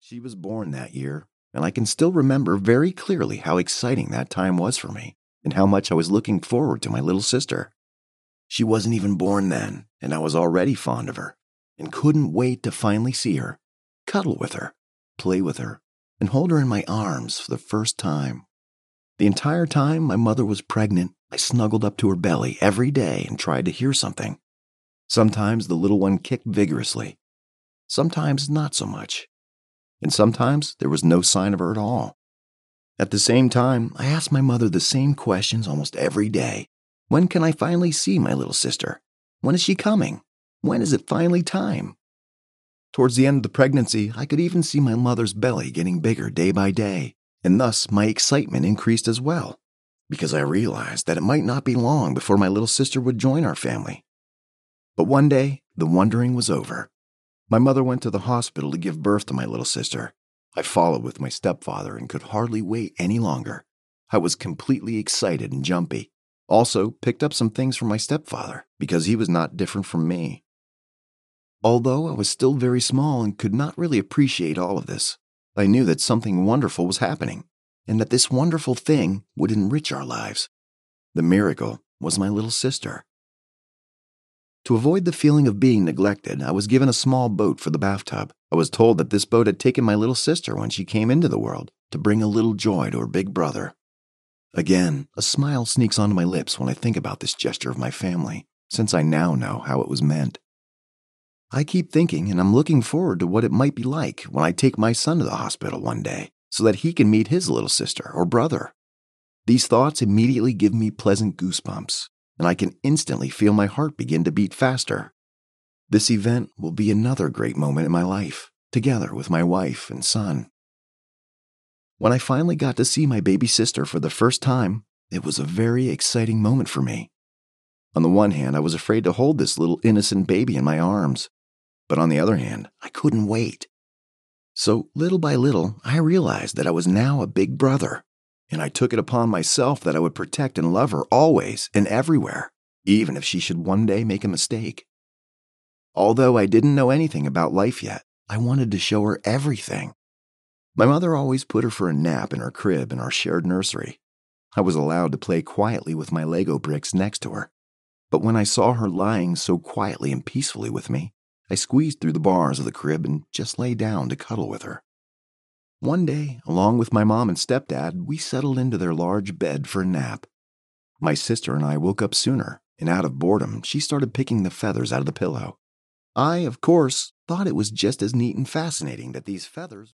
She was born that year, and I can still remember very clearly how exciting that time was for me and how much I was looking forward to my little sister. She wasn't even born then, and I was already fond of her and couldn't wait to finally see her, cuddle with her, play with her, and hold her in my arms for the first time. The entire time my mother was pregnant, I snuggled up to her belly every day and tried to hear something. Sometimes the little one kicked vigorously, sometimes not so much, and sometimes there was no sign of her at all. At the same time, I asked my mother the same questions almost every day. When can I finally see my little sister? When is she coming? When is it finally time? Towards the end of the pregnancy, I could even see my mother's belly getting bigger day by day, and thus my excitement increased as well, because I realized that it might not be long before my little sister would join our family. But one day, the wondering was over. My mother went to the hospital to give birth to my little sister. I followed with my stepfather and could hardly wait any longer. I was completely excited and jumpy. Also, picked up some things from my stepfather because he was not different from me. Although I was still very small and could not really appreciate all of this, I knew that something wonderful was happening and that this wonderful thing would enrich our lives. The miracle was my little sister. To avoid the feeling of being neglected, I was given a small boat for the bathtub. I was told that this boat had taken my little sister when she came into the world to bring a little joy to her big brother. Again, a smile sneaks onto my lips when I think about this gesture of my family, since I now know how it was meant. I keep thinking, and I'm looking forward to what it might be like when I take my son to the hospital one day so that he can meet his little sister or brother. These thoughts immediately give me pleasant goosebumps, and I can instantly feel my heart begin to beat faster. This event will be another great moment in my life, together with my wife and son. When I finally got to see my baby sister for the first time, it was a very exciting moment for me. On the one hand, I was afraid to hold this little innocent baby in my arms, but on the other hand, I couldn't wait. So little by little, I realized that I was now a big brother, and I took it upon myself that I would protect and love her always and everywhere, even if she should one day make a mistake. Although I didn't know anything about life yet, I wanted to show her everything. My mother always put her for a nap in her crib in our shared nursery. I was allowed to play quietly with my Lego bricks next to her, but when I saw her lying so quietly and peacefully with me, I squeezed through the bars of the crib and just lay down to cuddle with her. One day, along with my mom and stepdad, we settled into their large bed for a nap. My sister and I woke up sooner, and out of boredom, she started picking the feathers out of the pillow. I, of course, thought it was just as neat and fascinating that these feathers